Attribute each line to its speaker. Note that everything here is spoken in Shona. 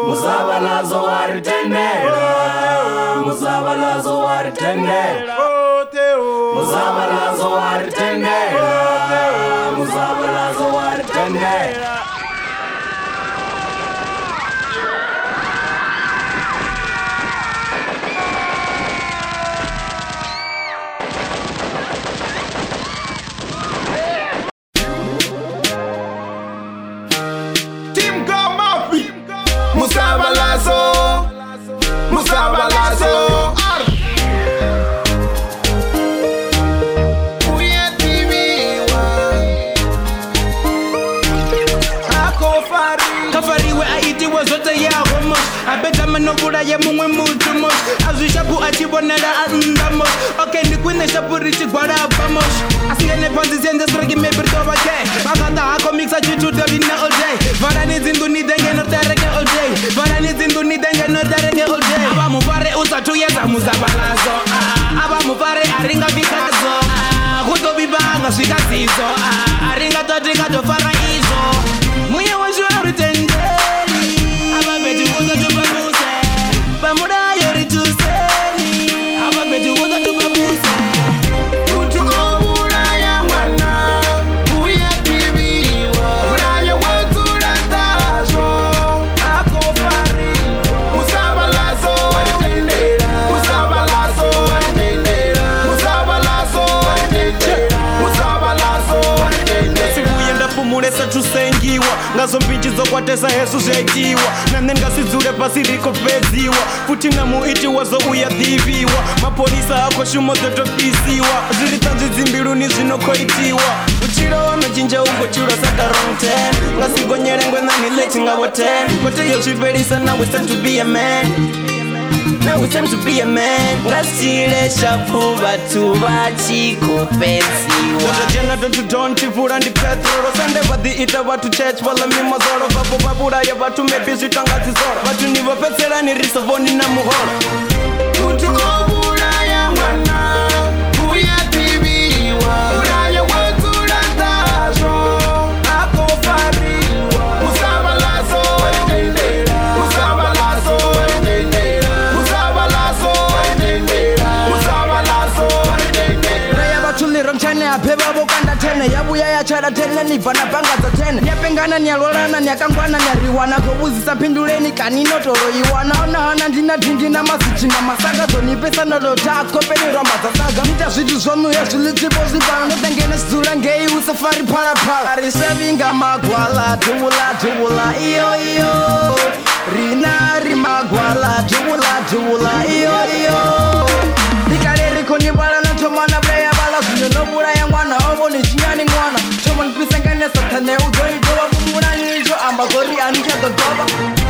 Speaker 1: Muzabalazo waritendera, Muzabalazo waritendera, Muzabalazo waritendera, Muzabalazo waritendera.
Speaker 2: Muzabalazo, Muzabalazo,
Speaker 3: Kafariwe aitiwa zote ya homos Abeta manobura ya mungwe mutumos Azushapu achibonela andamos Okay nikwine shapurichi gwara vamos Asingene panzi ziende sregi mebirtoba kay Makata hako mixa chuchu devina all day Varani zindu ni denge no terege all day Varani zindu ni denge no terege all day Aba mufare utatu yeza muzabalazo Aba mufare aringa vikazo Kuto bibanga swikazizo Aringa totinga tofara izo Muye wajua ritendeli Ababeti wuza tupamuse Pamuda yori tuseni Ababeti wuza tupamuse
Speaker 2: Utukomura ya mwana Uyetibiwa Uraye wetu ratazo Akofari Muzabalazo Muzabalazo Muzabalazo Muzabalazo
Speaker 3: Sikuyenda pumulesa tusengiwa Ngazo mbichi zokwatesa hesu zyaitiwa Nane ngasidzure pasi riko feziwa Futi na muiti wazo uyadhiviwa Mapolisa ako shumo zotopisiwa Ziritanzi zimbiruni zinokoitiwa Uchiro wamechinja ungo chiro saka wrong 10 Ngasigonyere ngwena nileti ngabo 10 Kote yo chiperisa now it's time to be a man Now it's time to be a man Ngasile shapu batu bachiko pensiwa Jana don't tivura ndi Petro Rosande badi ita batu church wala mimo zoro Vapo babura ya batu mepisi tangazi zoro Batu nivo petsera ni risovoni na muhoro
Speaker 2: Utukomura ya mwana Uyetibiwa Uraye wetu ratazo Akofariwa Muzabalazo Muzabalazo Muzabalazo Muzabalazo
Speaker 4: Raya batuliro mchane apeba bokanda tene Yabuya ya chara tene nivana panga za tene Nyapengana nyalolana nyakangwana nyariwana Kobuzisa pinduleni kanino toro iwana Ona hana ndina tindina masichina masaga Zoni pesa nolota kopeni ramba za saga Nita zidu zonu ya zulitipo zibana Notengene sura ngei usafari para para Arisevinga magwala tuwula tuwula iyo iyo Rinari magwala tuwula tuwula iyo iyo Dikareri koni bala na tomana breya bala Sunyo nobura ya mwana obo ni chinyani mwana Choma nipisa ngane satane udoi doba Kumuna nijo ambagori anija dodoba